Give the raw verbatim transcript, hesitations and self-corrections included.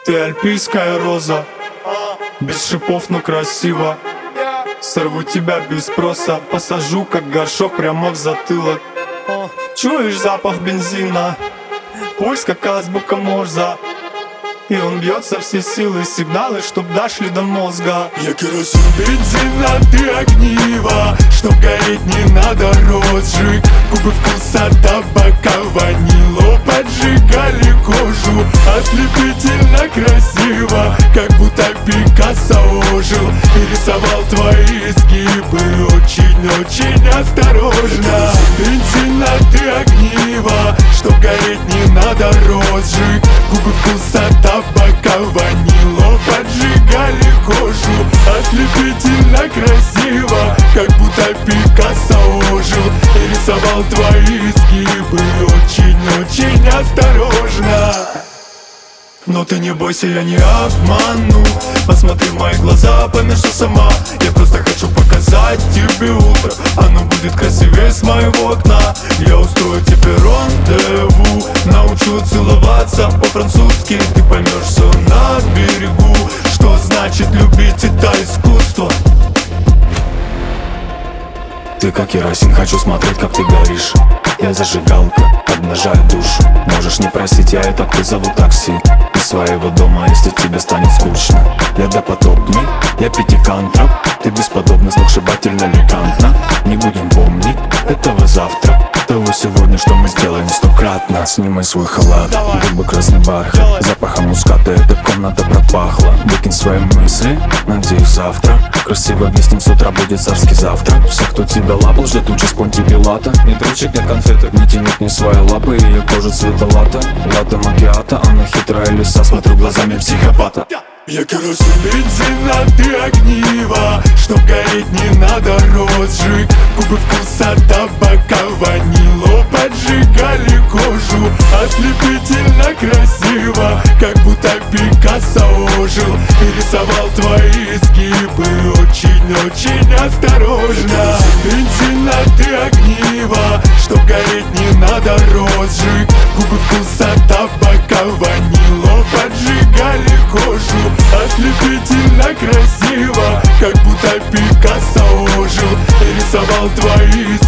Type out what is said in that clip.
Ты альпийская роза, без шипов, но красиво. Сорву тебя без спроса, посажу как горшок прямо в затылок. Чуешь запах бензина, пульс как азбука Морза, и он бьет со всей силы, сигналы, чтоб дошли до мозга. Я керосин, бензин, а ты огниво, чтоб гореть не надо розжиг. Губы вкуса табака, ванило поджигали кожу. Ослепительно красиво, как будто Пикассо ожил и рисовал твои изгибы очень-очень осторожно. Бензин, а ты огниво, чтоб гореть не надо розжиг. Губы вкуса табака, ванило поджигали кожу. Ослепительно красиво, как будто Пикассо ожил и рисовал твои изгибы очень-очень осторожно. Но ты не бойся, я не обману. Посмотри в мои глаза, пойми, что сама. Я просто хочу показать тебе утро, оно будет красивее с моего окна. Я устрою тебе рандеву, научу целоваться по-французски. Ты поймешь все на берегу, что значит любить, это искусство. Ты как керосин, хочу смотреть, как ты горишь. Я зажигалка, обнажаю душу. Можешь не просить, я и так вызову такси из своего дома, если тебе станет скучно. Я допотопный, я пятикантроп. Ты бесподобна, сногсшибательно элегантна. Не будем помнить этого завтра, того сегодня, что мы сделаем стократно. Снимай свой халат, губы красный бархат, запахом муската эта комната пропахла. Выкинь свои мысли, надеюсь завтра красиво виснем, с утра будет царский завтрак. Все, кто тебя лапал, ждет участь Понти Пилата. Нет ручек, нет конфеток, не тянет ни свои лапы. Ее кожа цвета лата, лата макиата. Она хитрая лиса, смотрю глазами психопата. Я керосин, бензин, а ты огниво, чтоб гореть не надо розжиг. Губы вкуса табака, ванило поджигали кожу. Ослепительно красиво, как будто Пикассо ожил и рисовал твои изгибы очень-очень осторожно. Бензин, а ты огниво, чтоб гореть не надо розжиг. Губы вкуса табака, ванило поджигали кожу. Ослепительно красиво, как будто Пикассо ожил и рисовал твои